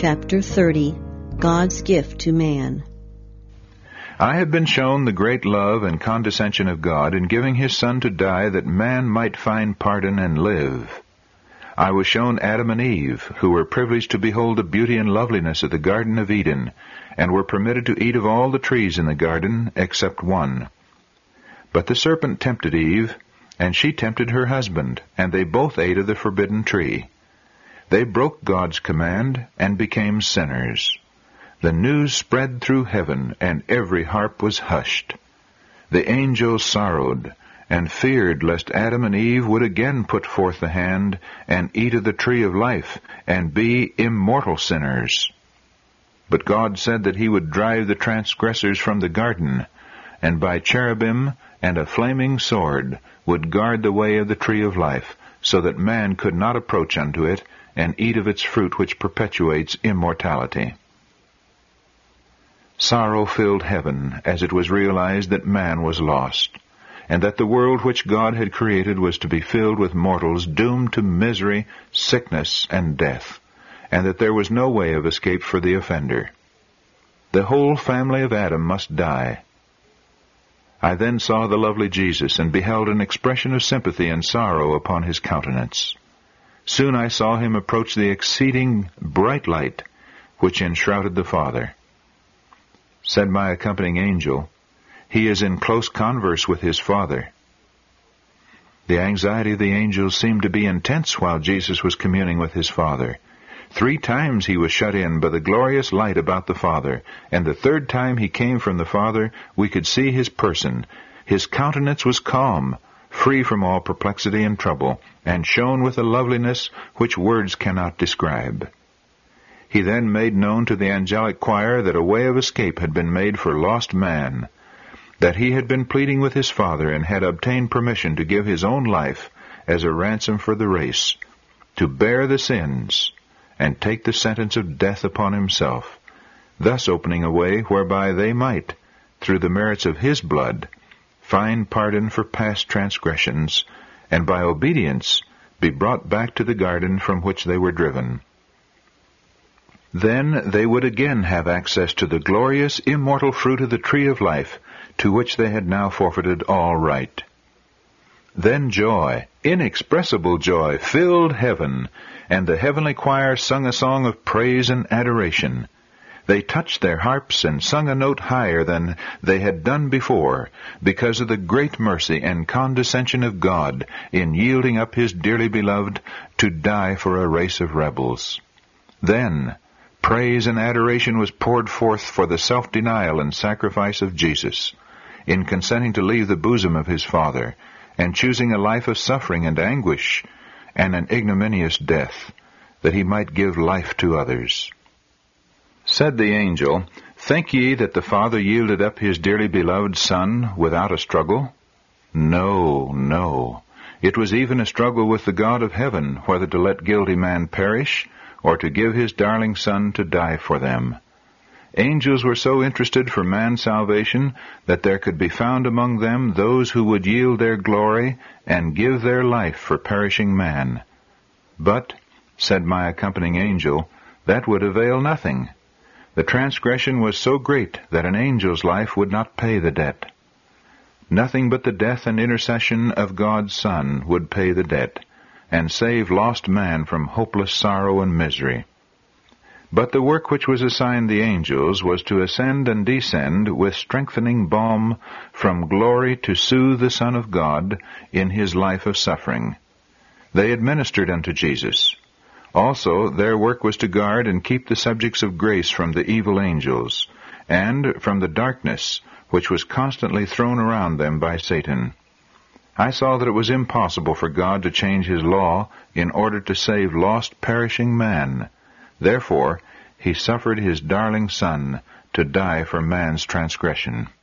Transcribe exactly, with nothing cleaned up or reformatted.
Chapter thirty. God's Gift to Man. I have been shown the great love and condescension of God in giving His Son to die that man might find pardon and live. I was shown Adam and Eve, who were privileged to behold the beauty and loveliness of the Garden of Eden, and were permitted to eat of all the trees in the garden except one. But the serpent tempted Eve, and she tempted her husband, and they both ate of the forbidden tree. They broke God's command and became sinners. The news spread through heaven, and every harp was hushed. The angels sorrowed, and feared lest Adam and Eve would again put forth the hand, and eat of the tree of life, and be immortal sinners. But God said that He would drive the transgressors from the garden, and by cherubim and a flaming sword would guard the way of the tree of life, so that man could not approach unto it, and eat of its fruit which perpetuates immortality. Sorrow filled heaven as it was realized that man was lost, and that the world which God had created was to be filled with mortals doomed to misery, sickness, and death, and that there was no way of escape for the offender. The whole family of Adam must die. I then saw the lovely Jesus, and beheld an expression of sympathy and sorrow upon His countenance. Soon I saw Him approach the exceeding bright light which enshrouded the Father. Said my accompanying angel, He is in close converse with His Father. The anxiety of the angels seemed to be intense while Jesus was communing with His Father. Three times He was shut in by the glorious light about the Father, and the third time He came from the Father, we could see His person. His countenance was calm, free from all perplexity and trouble, and shone with a loveliness which words cannot describe. He then made known to the angelic choir that a way of escape had been made for lost man, that He had been pleading with His Father and had obtained permission to give His own life as a ransom for the race, to bear the sins and take the sentence of death upon Himself, thus opening a way whereby they might, through the merits of His blood, find pardon for past transgressions, and by obedience be brought back to the garden from which they were driven. Then they would again have access to the glorious, immortal fruit of the tree of life, to which they had now forfeited all right. Then joy, inexpressible joy, filled heaven, and the heavenly choir sung a song of praise and adoration. They touched their harps and sung a note higher than they had done before, because of the great mercy and condescension of God in yielding up His dearly beloved to die for a race of rebels. Then praise and adoration was poured forth for the self-denial and sacrifice of Jesus, in consenting to leave the bosom of His Father, and choosing a life of suffering and anguish, and an ignominious death, that He might give life to others. Said the angel, Think ye that the Father yielded up His dearly beloved Son without a struggle? No, no. It was even a struggle with the God of heaven, whether to let guilty man perish, or to give His darling Son to die for them. Angels were so interested for man's salvation that there could be found among them those who would yield their glory and give their life for perishing man. But, said my accompanying angel, that would avail nothing. The transgression was so great that an angel's life would not pay the debt. Nothing but the death and intercession of God's Son would pay the debt, and save lost man from hopeless sorrow and misery. But the work which was assigned the angels was to ascend and descend with strengthening balm from glory to soothe the Son of God in His life of suffering. They administered unto Jesus. Also, their work was to guard and keep the subjects of grace from the evil angels, and from the darkness which was constantly thrown around them by Satan. I saw that it was impossible for God to change His law in order to save lost, perishing man. Therefore, He suffered His darling Son to die for man's transgression.